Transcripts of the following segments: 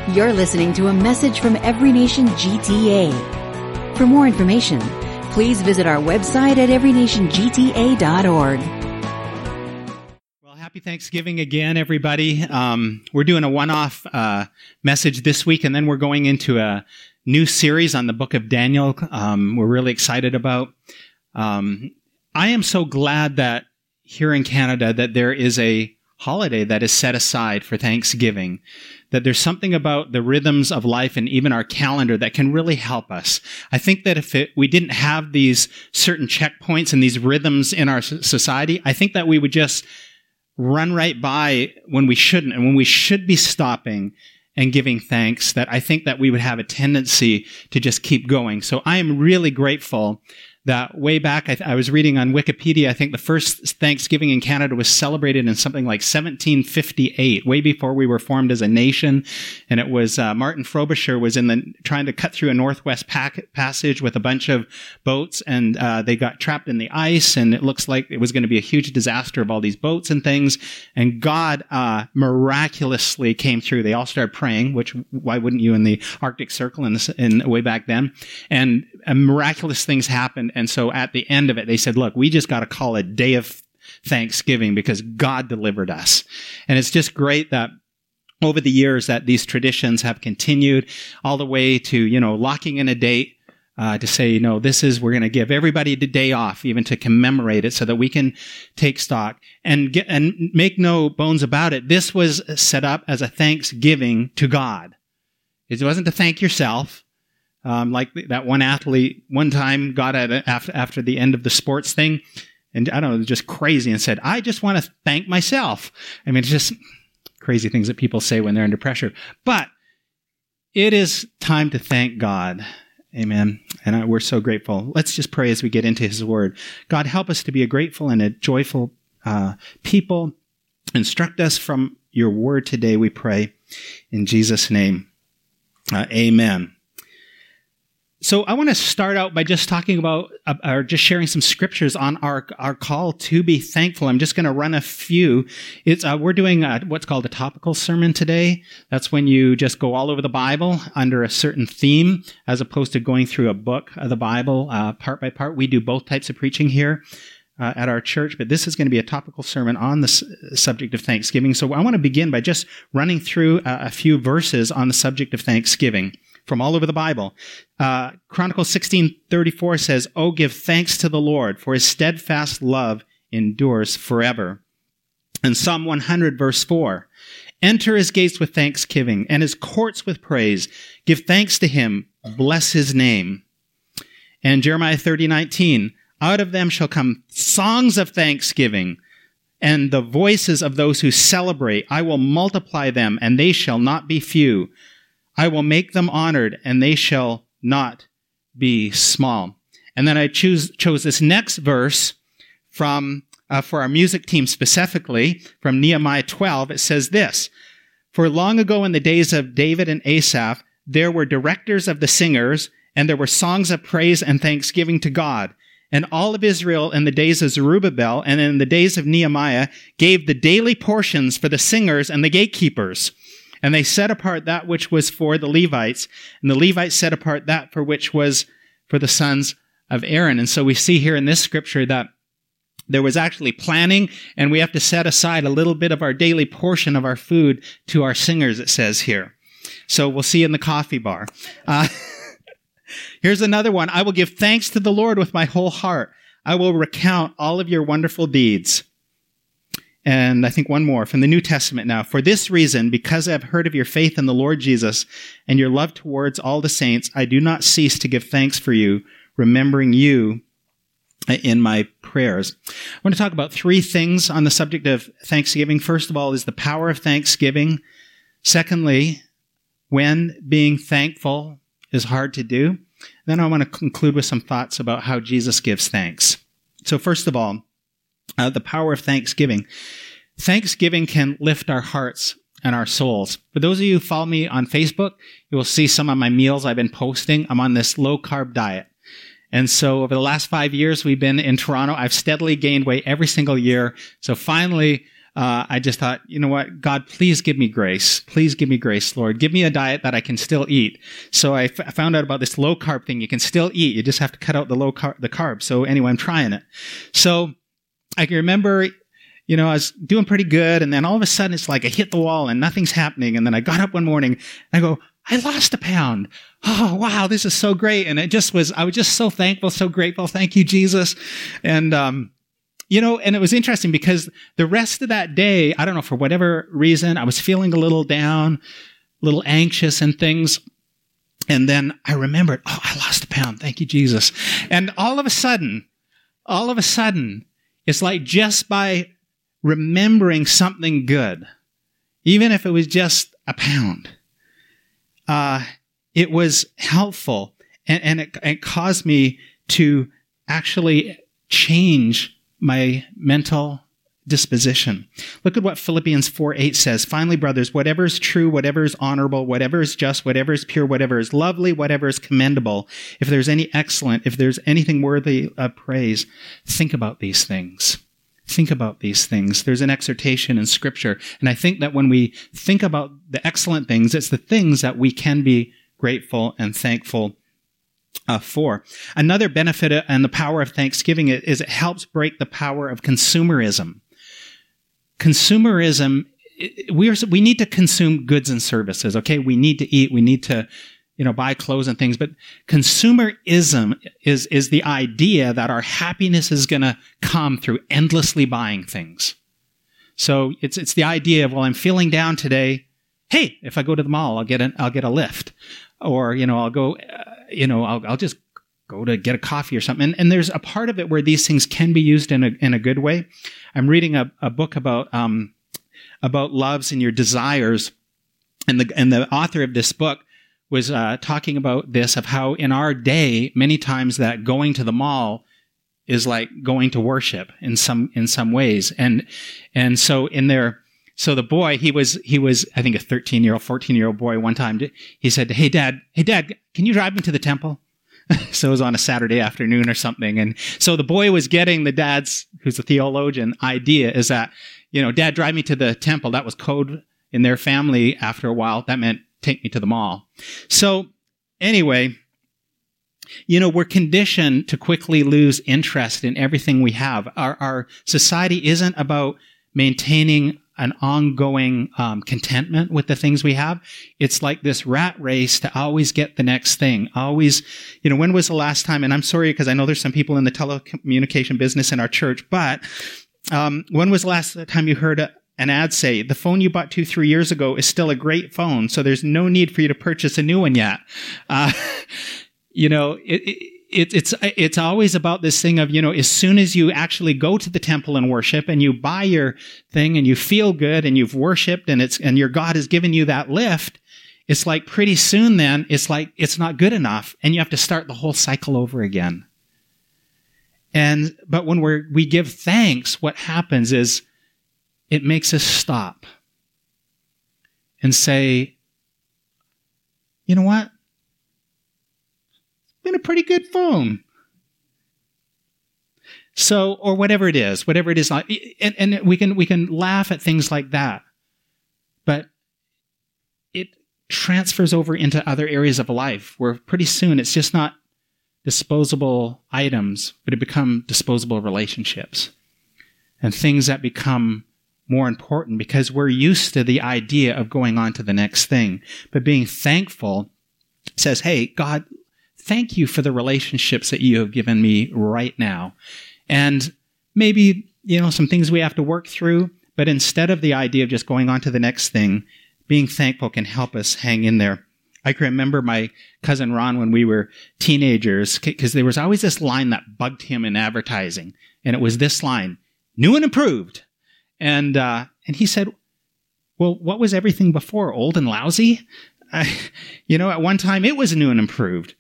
You're listening to a message from Every Nation GTA. For more information, please visit our website at everynationgta.org. Well, happy Thanksgiving again, everybody. We're doing a one-off message this week, and then we're going into a new series on the book of Daniel we're really excited about. I am so glad that here in Canada that there is a holiday that is set aside for Thanksgiving, that there's something about the rhythms of life and even our calendar that can really help us. I think that if we didn't have these certain checkpoints and these rhythms in our society, I think that we would just run right by when we shouldn't, and when we should be stopping and giving thanks, that I think that we would have a tendency to just keep going. So I am really grateful that way back, I was reading on Wikipedia, I think the first Thanksgiving in Canada was celebrated in something like 1758, way before we were formed as a nation. And it was Martin Frobisher was trying to cut through a Northwest Passage with a bunch of boats, and they got trapped in the ice, and it looks like it was going to be a huge disaster of all these boats and things. And God miraculously came through. They all started praying, which why wouldn't you in the Arctic Circle in way back then? And miraculous things happened. And so at the end of it, they said, look, we just got to call a day of Thanksgiving because God delivered us. And it's just great that over the years that these traditions have continued all the way to, locking in a date to say, we're going to give everybody the day off, even to commemorate it so that we can take stock and make no bones about it. This was set up as a thanksgiving to God. It wasn't to thank yourself. Like that one athlete one time got at it after the end of the sports thing, and I don't know, just crazy, and said, I just want to thank myself. I mean, it's just crazy things that people say when they're under pressure. But it is time to thank God. Amen. And we're so grateful. Let's just pray as we get into His Word. God, help us to be a grateful and a joyful people. Instruct us from Your Word today, we pray. In Jesus' name, amen. So I want to start out by just talking about, or just sharing some scriptures on our call to be thankful. I'm just going to run a few. We're doing what's called a topical sermon today. That's when you just go all over the Bible under a certain theme, as opposed to going through a book of the Bible part by part. We do both types of preaching here at our church, but this is going to be a topical sermon on the subject of Thanksgiving. So I want to begin by just running through a few verses on the subject of Thanksgiving from all over the Bible. Chronicles 16:34 says, "Oh, give thanks to the Lord, for His steadfast love endures forever." And Psalm 100 verse 4, "Enter His gates with thanksgiving and His courts with praise. Give thanks to Him, bless His name." And Jeremiah 30:19, "Out of them shall come songs of thanksgiving and the voices of those who celebrate. I will multiply them, and they shall not be few. I will make them honored, and they shall not be small." And then I chose this next verse from for our music team specifically, from Nehemiah 12. It says this, "For long ago in the days of David and Asaph, there were directors of the singers, and there were songs of praise and thanksgiving to God. And all of Israel in the days of Zerubbabel and in the days of Nehemiah gave the daily portions for the singers and the gatekeepers. And they set apart that which was for the Levites, and the Levites set apart that for which was for the sons of Aaron." And so we see here in this scripture that there was actually planning, and we have to set aside a little bit of our daily portion of our food to our singers, it says here. So we'll see you in the coffee bar. Here's another one. "I will give thanks to the Lord with my whole heart. I will recount all of your wonderful deeds." And I think one more from the New Testament now. "For this reason, because I have heard of your faith in the Lord Jesus and your love towards all the saints, I do not cease to give thanks for you, remembering you in my prayers." I want to talk about three things on the subject of Thanksgiving. First of all is the power of Thanksgiving. Secondly, when being thankful is hard to do. Then I want to conclude with some thoughts about how Jesus gives thanks. So first of all, the power of Thanksgiving. Thanksgiving can lift our hearts and our souls. For those of you who follow me on Facebook, you will see some of my meals I've been posting. I'm on this low-carb diet. And so over the last 5 years we've been in Toronto, I've steadily gained weight every single year. So finally, I just thought, you know what, God, please give me grace. Please give me grace, Lord. Give me a diet that I can still eat. So I found out about this low carb thing. You can still eat. You just have to cut out the carbs. So anyway, I'm trying it. So I can remember, I was doing pretty good. And then all of a sudden it's like I hit the wall and nothing's happening. And then I got up one morning and I go, I lost a pound. Oh, wow, this is so great. And I was just so thankful, so grateful. Thank you, Jesus. And, and it was interesting because the rest of that day, I don't know, for whatever reason, I was feeling a little down, a little anxious and things. And then I remembered, oh, I lost a pound. Thank you, Jesus. And all of a sudden, it's like just by remembering something good, even if it was just a pound, it was helpful. And it caused me to actually change my mental disposition. Look at what Philippians 4:8 says. Finally, brothers, whatever is true, whatever is honorable, whatever is just, whatever is pure, whatever is lovely, whatever is commendable, if there's any excellent, if there's anything worthy of praise, think about these things. Think about these things. There's an exhortation in Scripture. And I think that when we think about the excellent things, it's the things that we can be grateful and thankful for. Another benefit and the power of Thanksgiving is it helps break the power of consumerism. Consumerism, we need to consume goods and services, okay? We need to eat, we need to, buy clothes and things, but consumerism is the idea that our happiness is going to come through endlessly buying things. So it's the idea of, well, I'm feeling down today. Hey, if I go to the mall, I'll get a lift, or I'll go, I'll just go to get a coffee or something. And there's a part of it where these things can be used in a good way. I'm reading a book about loves and your desires, and the author of this book was talking about this, of how in our day, many times that going to the mall is like going to worship in some ways. And so so the boy, he was, I think a 14-year-old boy one time, he said, Hey dad, can you drive me to the temple? So it was on a Saturday afternoon or something. And so the boy was getting the dad's, who's a theologian, idea is that, Dad, drive me to the temple. That was code in their family. After a while, that meant take me to the mall. So anyway, we're conditioned to quickly lose interest in everything we have. Our society isn't about maintaining an ongoing contentment with the things we have. It's like this rat race to always get the next thing. Always, when was the last time, and I'm sorry because I know there's some people in the telecommunication business in our church, but when was the last time you heard an ad say, the phone you bought 2-3 years ago is still a great phone, so there's no need for you to purchase a new one yet. It's always about this thing of, as soon as you actually go to the temple and worship and you buy your thing and you feel good and you've worshiped and your God has given you that lift, it's like pretty soon then it's like it's not good enough and you have to start the whole cycle over again. But when we give thanks, what happens is it makes us stop and say, you know what? Been a pretty good phone. So, or whatever it is, like, and we can laugh at things like that, but it transfers over into other areas of life where pretty soon it's just not disposable items, but it become disposable relationships and things that become more important because we're used to the idea of going on to the next thing. But being thankful says, hey, God, thank you for the relationships that you have given me right now. And maybe, some things we have to work through, but instead of the idea of just going on to the next thing, being thankful can help us hang in there. I can remember my cousin Ron when we were teenagers, because there was always this line that bugged him in advertising. And it was this line, new and improved. And he said, well, what was everything before? Old and lousy? At one time it was new and improved.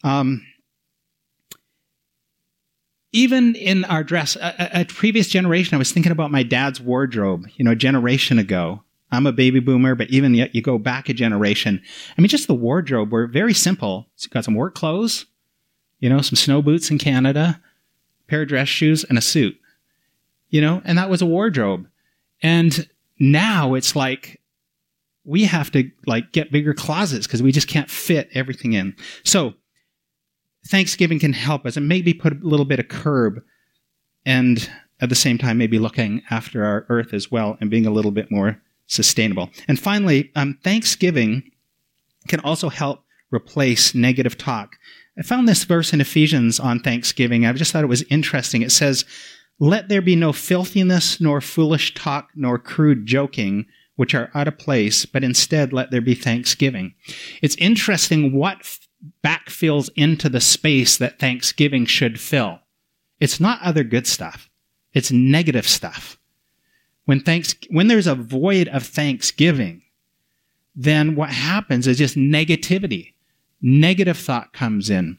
Even in our dress, a previous generation, I was thinking about my dad's wardrobe, a generation ago. I'm a baby boomer, but even yet you go back a generation. I mean, just the wardrobe were very simple. So you got some work clothes, some snow boots in Canada, a pair of dress shoes, and a suit, and that was a wardrobe. And now it's like we have to like get bigger closets because we just can't fit everything in. So Thanksgiving can help us and maybe put a little bit of curb, and at the same time maybe looking after our earth as well and being a little bit more sustainable. And finally, Thanksgiving can also help replace negative talk. I found this verse in Ephesians on Thanksgiving. I just thought it was interesting. It says, "Let there be no filthiness, nor foolish talk, nor crude joking, which are out of place, but instead let there be thanksgiving." It's interesting what backfills into the space that Thanksgiving should fill. It's not other good stuff. It's negative stuff. When there's a void of thanksgiving, then what happens is just negativity. Negative thought comes in.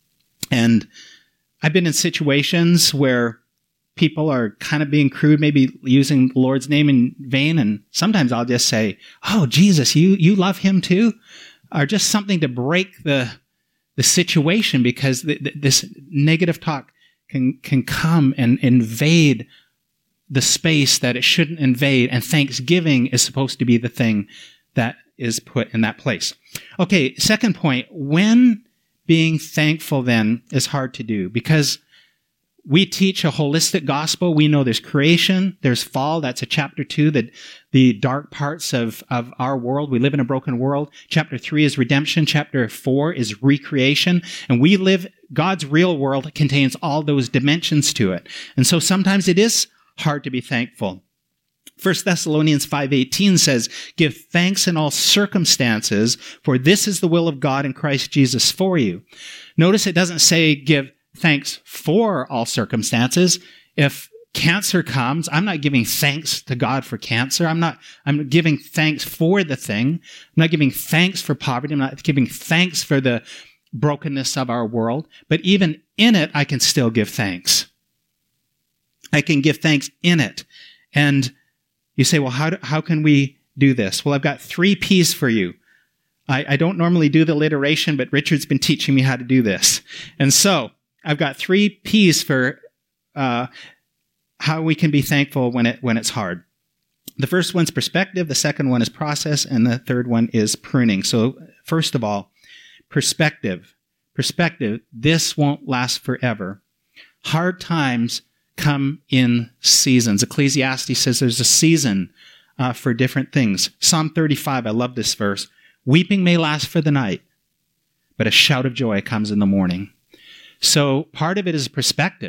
And I've been in situations where people are kind of being crude, maybe using the Lord's name in vain, and sometimes I'll just say, "Oh, Jesus, you love him too?" Or just something to break the situation, because this negative talk can come and invade the space that it shouldn't invade, and Thanksgiving is supposed to be the thing that is put in that place. Okay, second point, when being thankful then is hard to do, because we teach a holistic gospel. We know there's creation, there's fall. That's a chapter 2, the dark parts of our world. We live in a broken world. Chapter 3 is redemption. Chapter 4 is recreation. And we live, God's real world contains all those dimensions to it. And so sometimes it is hard to be thankful. 1 Thessalonians 5:18 says, "Give thanks in all circumstances, for this is the will of God in Christ Jesus for you." Notice it doesn't say give thanks for all circumstances. If cancer comes, I'm not giving thanks to God for cancer. I'm giving thanks for the thing. I'm not giving thanks for poverty. I'm not giving thanks for the brokenness of our world. But even in it, I can still give thanks. I can give thanks in it. And you say, well, how can we do this? Well, I've got 3 P's for you. I don't normally do the alliteration, but Richard's been teaching me how to do this. And so I've got 3 P's for how we can be thankful when it's hard. The first one's perspective, the second one is process, and the third one is pruning. So first of all, perspective. Perspective, this won't last forever. Hard times come in seasons. Ecclesiastes says there's a season for different things. Psalm 35, I love this verse. "Weeping may last for the night, but a shout of joy comes in the morning." So part of it is perspective.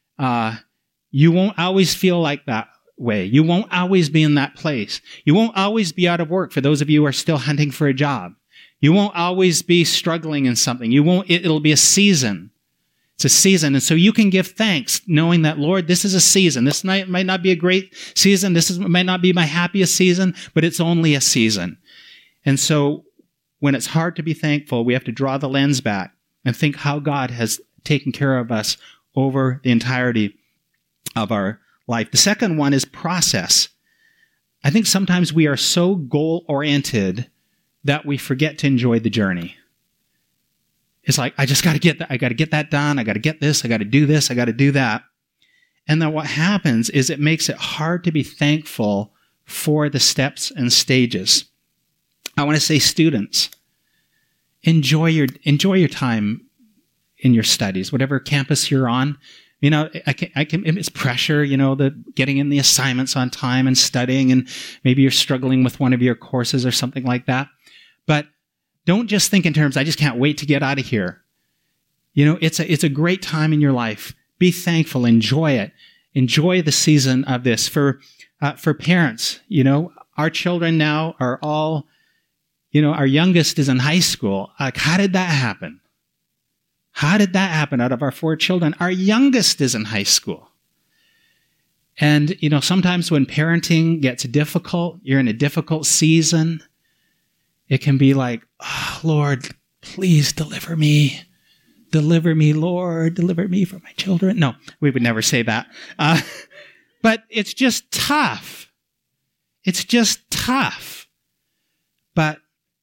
You won't always feel like that way. You won't always be in that place. You won't always be out of work, for those of you who are still hunting for a job. You won't always be struggling in something. It'll be a season. It's a season. And so you can give thanks knowing that, Lord, this is a season. This might not be a great season. Might not be my happiest season, but it's only a season. And so when it's hard to be thankful, we have to draw the lens back and think how God has taken care of us over the entirety of our life. The second one is process. I think sometimes we are so goal-oriented that we forget to enjoy the journey. It's like, I just got to get that. I got to get that done. I got to get this. I got to do this. I got to do that. And then what happens is it makes it hard to be thankful for the steps and stages. I want to say, students, enjoy your time in your studies, whatever campus you're on. You know, it's pressure, getting in the assignments on time and studying, and maybe you're struggling with one of your courses or something like that. But don't just think in terms, I just can't wait to get out of here. It's a great time in your life. Be thankful, enjoy it. Enjoy the season of this. For parents, our children now are all, our youngest is in high school. Like, how did that happen? How did that happen? Out of our 4 children, our youngest is in high school. And, sometimes when parenting gets difficult, you're in a difficult season, it can be like, oh, Lord, please deliver me. Deliver me, Lord. Deliver me from my children. No, we would never say that. But it's just tough. It's just tough. But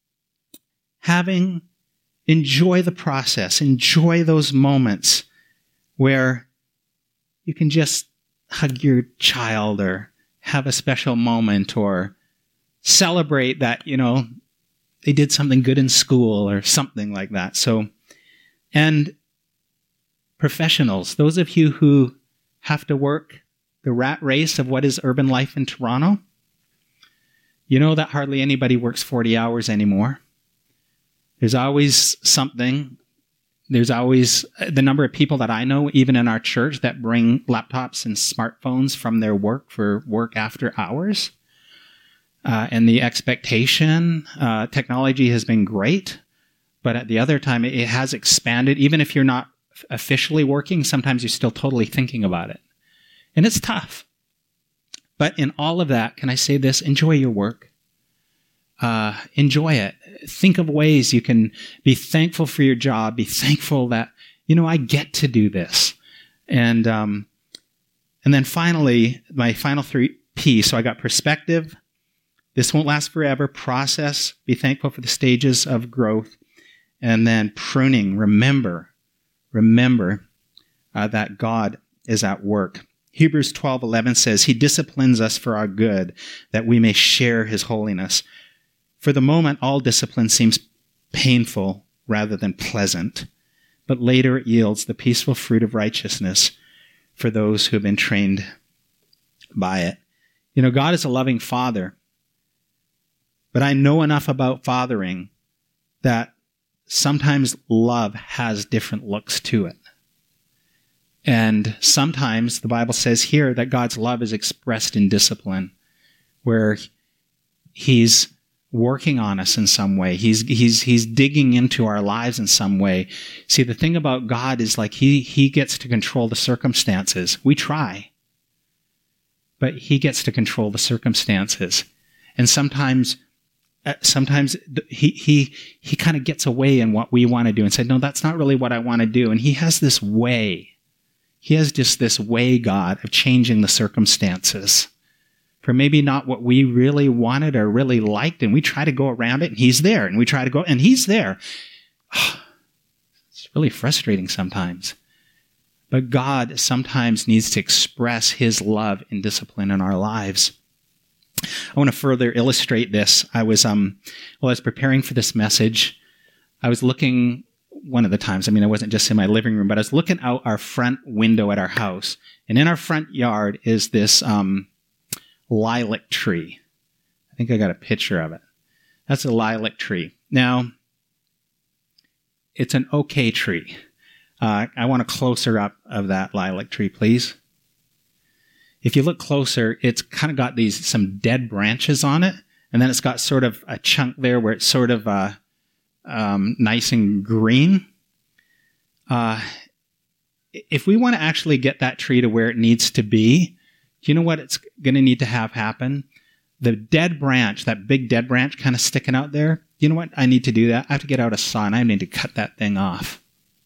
enjoy the process. Enjoy those moments where you can just hug your child or have a special moment or celebrate that, they did something good in school or something like that. So, and professionals, those of you who have to work the rat race of what is urban life in Toronto, you know that hardly anybody works 40 hours anymore. There's always something. There's always the number of people that I know, even in our church, that bring laptops and smartphones from their work for work after hours. And the expectation, technology has been great, but at the other time, it has expanded. Even if you're not officially working, sometimes you're still totally thinking about it. And it's tough. But in all of that, can I say this? Enjoy your work. Enjoy it. Think of ways you can be thankful for your job. Be thankful that, I get to do this. And then finally, my final 3 P's. So I got perspective. This won't last forever. Process. Be thankful for the stages of growth. And then pruning. Remember that God is at work. Hebrews 12:11 says, He disciplines us for our good, that we may share His holiness. For the moment, all discipline seems painful rather than pleasant, but later it yields the peaceful fruit of righteousness for those who have been trained by it. God is a loving Father, but I know enough about fathering that sometimes love has different looks to it. And sometimes the Bible says here that God's love is expressed in discipline, where He's working on us in some way. He's digging into our lives in some way. See, the thing about God is like He gets to control the circumstances. We try, but He gets to control the circumstances. And sometimes he kind of gets away in what we want to do and said, no, that's not really what I want to do. And He has this way. He has just this way, God, of changing the circumstances for maybe not what we really wanted or really liked. And we try to go around it, and He's there. And we try to go, and He's there. It's really frustrating sometimes. But God sometimes needs to express His love and discipline in our lives. I want to further illustrate this. I was preparing for this message, I was looking one of the times, I wasn't just in my living room, but I was looking out our front window at our house. And in our front yard is this lilac tree. I think I got a picture of it. That's a lilac tree. Now, it's an okay tree. I want a closer up of that lilac tree, please. If you look closer, it's kind of got some dead branches on it. And then it's got sort of a chunk there where it's sort of nice and green. If we want to actually get that tree to where it needs to be, do you know what it's going to need to have happen? The dead branch, that big dead branch kind of sticking out there, you know what? I need to do that. I have to get out a saw and I need to cut that thing off.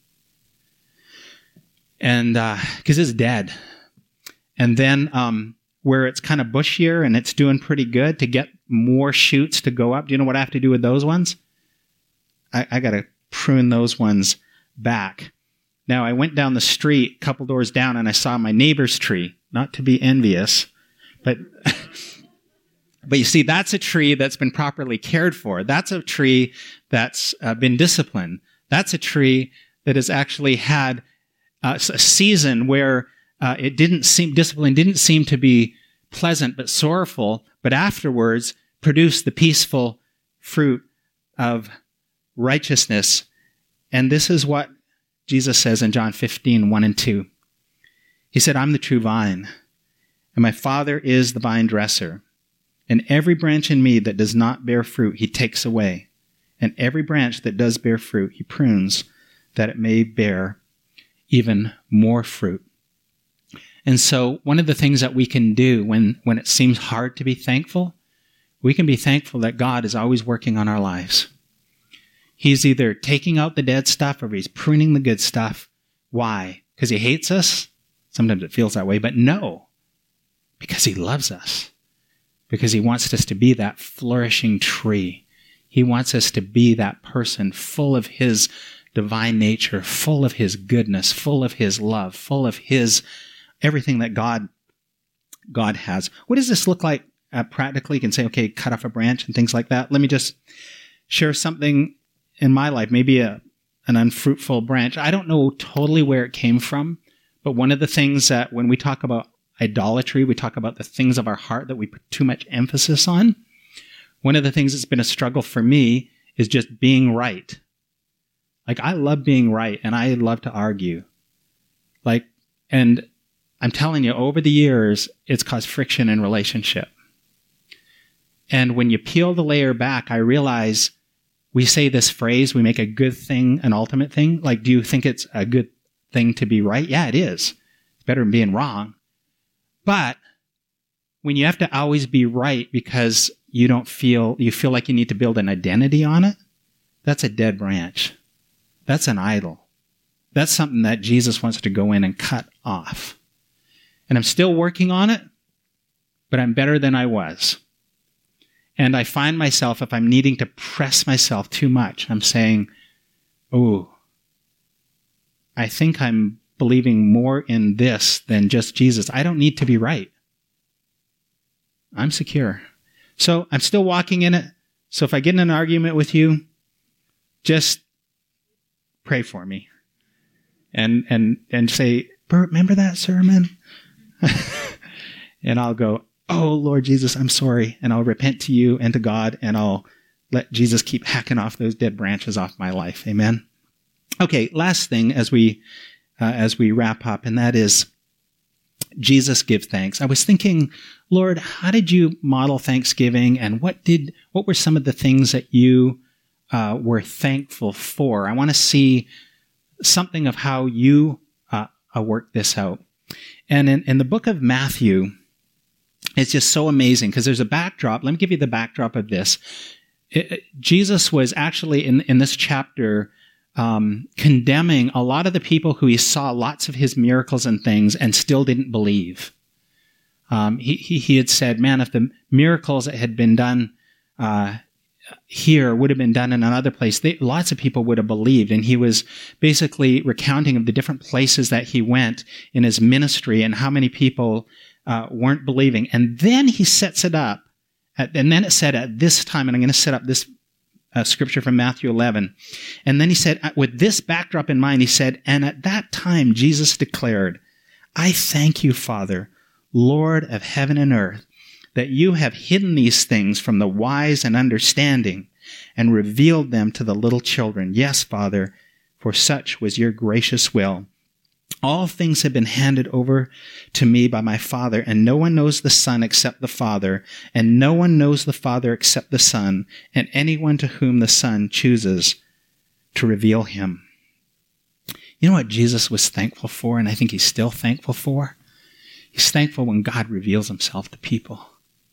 And because it's dead. And then where it's kind of bushier and it's doing pretty good, to get more shoots to go up, do you know what I have to do with those ones? I got to prune those ones back. Now, I went down the street a couple doors down and I saw my neighbor's tree. Not to be envious, but but you see, that's a tree that's been properly cared for. That's a tree that's been disciplined. That's a tree that has actually had a season where discipline didn't seem to be pleasant but sorrowful, but afterwards produced the peaceful fruit of righteousness. And this is what Jesus says in John 15:1-2. He said, I'm the true vine, and my Father is the vine dresser. And every branch in me that does not bear fruit, He takes away. And every branch that does bear fruit, He prunes, that it may bear even more fruit. And so one of the things that we can do when it seems hard to be thankful, we can be thankful that God is always working on our lives. He's either taking out the dead stuff or He's pruning the good stuff. Why? Because He hates us? Sometimes it feels that way, but no, because He loves us. Because He wants us to be that flourishing tree. He wants us to be that person full of His divine nature, full of His goodness, full of His love, full of His everything that God God has. What does this look like practically? You can say, okay, cut off a branch and things like that. Let me just share something in my life, maybe an unfruitful branch. I don't know totally where it came from, but one of the things that when we talk about idolatry, we talk about the things of our heart that we put too much emphasis on. One of the things that's been a struggle for me is just being right. Like, I love being right, and I love to argue. And I'm telling you, over the years, it's caused friction in relationship. And when you peel the layer back, I realize we say this phrase, we make a good thing an ultimate thing. Like, do you think it's a good thing to be right? Yeah, it is. It's better than being wrong. But when you have to always be right because you feel like you need to build an identity on it, that's a dead branch. That's an idol. That's something that Jesus wants to go in and cut off. And I'm still working on it, but I'm better than I was. And I find myself, if I'm needing to press myself too much, I'm saying, oh, I think I'm believing more in this than just Jesus. I don't need to be right. I'm secure. So I'm still walking in it. So if I get in an argument with you, just pray for me and say, Bert, remember that sermon? And I'll go, oh, Lord Jesus, I'm sorry. And I'll repent to you and to God, and I'll let Jesus keep hacking off those dead branches off my life. Amen. Okay, last thing as we wrap up, and that is Jesus give thanks. I was thinking, Lord, how did you model Thanksgiving, and what were some of the things that you were thankful for? I want to see something of how you work this out. And in the book of Matthew, it's just so amazing because there's a backdrop. Let me give you the backdrop of this. Jesus was actually in this chapter condemning a lot of the people who he saw lots of his miracles and things and still didn't believe. He had said, man, if the miracles that had been done here would have been done in another place, lots of people would have believed. And he was basically recounting of the different places that he went in his ministry and how many people weren't believing. And then he sets it up. And then it said at this time, and I'm going to set up this scripture from Matthew 11. And then he said, with this backdrop in mind, he said, and at that time Jesus declared, I thank you, Father, Lord of heaven and earth, that you have hidden these things from the wise and understanding and revealed them to the little children. Yes, Father, for such was your gracious will. All things have been handed over to me by my Father, and no one knows the Son except the Father, and no one knows the Father except the Son, and anyone to whom the Son chooses to reveal him. You know what Jesus was thankful for, and I think he's still thankful for? He's thankful when God reveals himself to people.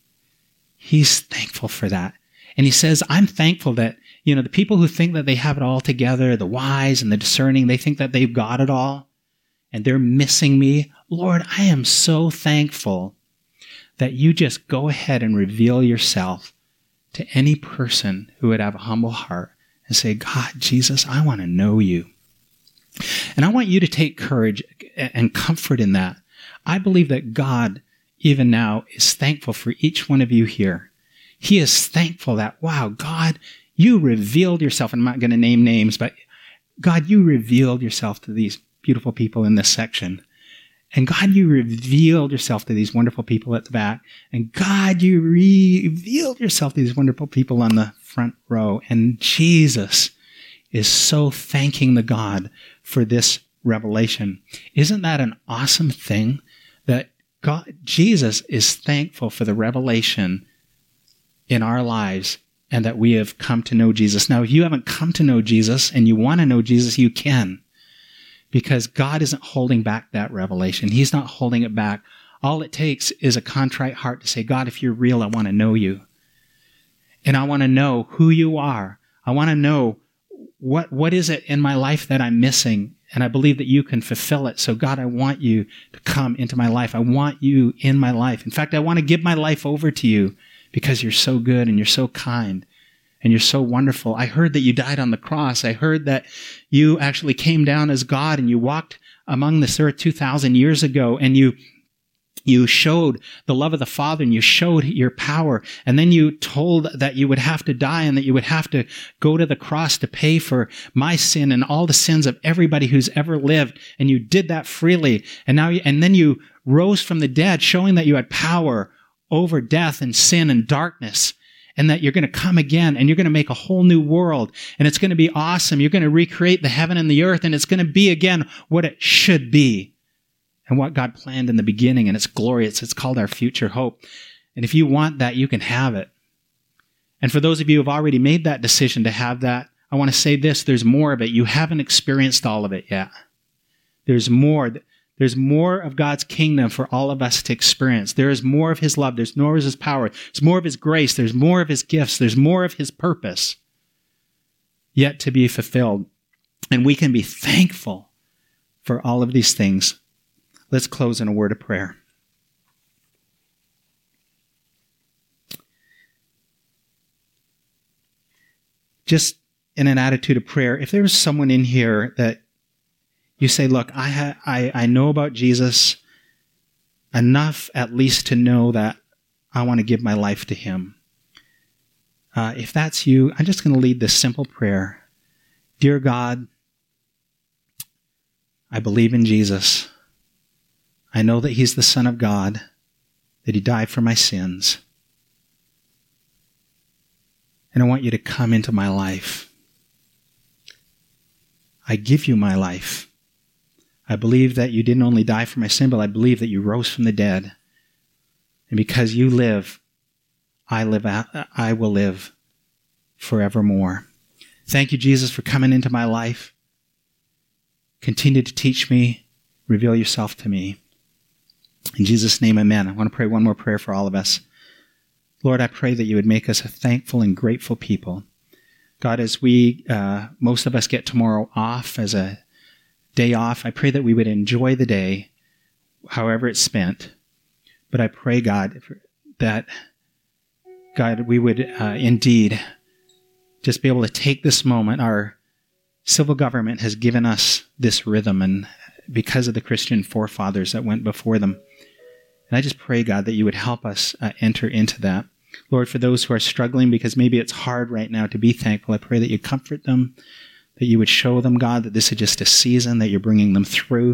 He's thankful for that. And he says, I'm thankful that, the people who think that they have it all together, the wise and the discerning, they think that they've got it all, and they're missing me. Lord, I am so thankful that you just go ahead and reveal yourself to any person who would have a humble heart and say, God, Jesus, I want to know you. And I want you to take courage and comfort in that. I believe that God, even now, is thankful for each one of you here. He is thankful that, wow, God, you revealed yourself. And I'm not going to name names, but God, you revealed yourself to these beautiful people in this section. And God, you revealed yourself to these wonderful people at the back. And God, you revealed yourself to these wonderful people on the front row. And Jesus is so thanking the God for this revelation. Isn't that an awesome thing? That Jesus is thankful for the revelation in our lives and that we have come to know Jesus. Now, if you haven't come to know Jesus and you want to know Jesus, you can. Because God isn't holding back that revelation. He's not holding it back. All it takes is a contrite heart to say, God, if you're real, I want to know you. And I want to know who you are. I want to know what is it in my life that I'm missing. And I believe that you can fulfill it. So God, I want you to come into my life. I want you in my life. In fact, I want to give my life over to you because you're so good and you're so kind. And you're so wonderful. I heard that you died on the cross. I heard that you actually came down as God and you walked among this earth 2,000 years ago and you You showed the love of the Father, and you showed your power. And then you told that you would have to die and that you would have to go to the cross to pay for my sin and all the sins of everybody who's ever lived. And you did that freely. And then you rose from the dead, showing that you had power over death and sin and darkness, and that you're going to come again and you're going to make a whole new world. And it's going to be awesome. You're going to recreate the heaven and the earth, and it's going to be again what it should be. And what God planned in the beginning, and it's glorious. It's called our future hope. And if you want that, you can have it. And for those of you who have already made that decision to have that, I want to say this, there's more of it. You haven't experienced all of it yet. There's more. There's more of God's kingdom for all of us to experience. There is more of his love. There's more of his power. There's more of his grace. There's more of his gifts. There's more of his purpose yet to be fulfilled. And we can be thankful for all of these things. Let's close in a word of prayer. Just in an attitude of prayer, if there was someone in here that you say, look, I know about Jesus enough at least to know that I want to give my life to him. If that's you, I'm just going to lead this simple prayer. Dear God, I believe in Jesus. I know that he's the Son of God, that he died for my sins. And I want you to come into my life. I give you my life. I believe that you didn't only die for my sin, but I believe that you rose from the dead. And because you live, I will live forevermore. Thank you, Jesus, for coming into my life. Continue to teach me, reveal yourself to me. In Jesus' name, amen. I want to pray one more prayer for all of us. Lord, I pray that you would make us a thankful and grateful people. God, as most of us get tomorrow off as a day off, I pray that we would enjoy the day, however it's spent. But I pray, God, that, God, we would indeed just be able to take this moment. Our civil government has given us this rhythm, and because of the Christian forefathers that went before them. And I just pray, God, that you would help us enter into that. Lord, for those who are struggling because maybe it's hard right now to be thankful, I pray that you comfort them, that you would show them, God, that this is just a season, that you're bringing them through.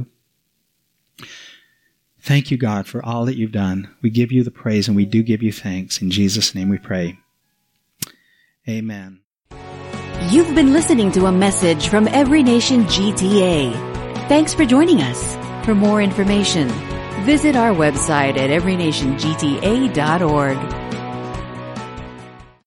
Thank you, God, for all that you've done. We give you the praise and we do give you thanks. In Jesus' name we pray. Amen. You've been listening to a message from Every Nation GTA. Thanks for joining us. For more information, visit our website at everynationgta.org.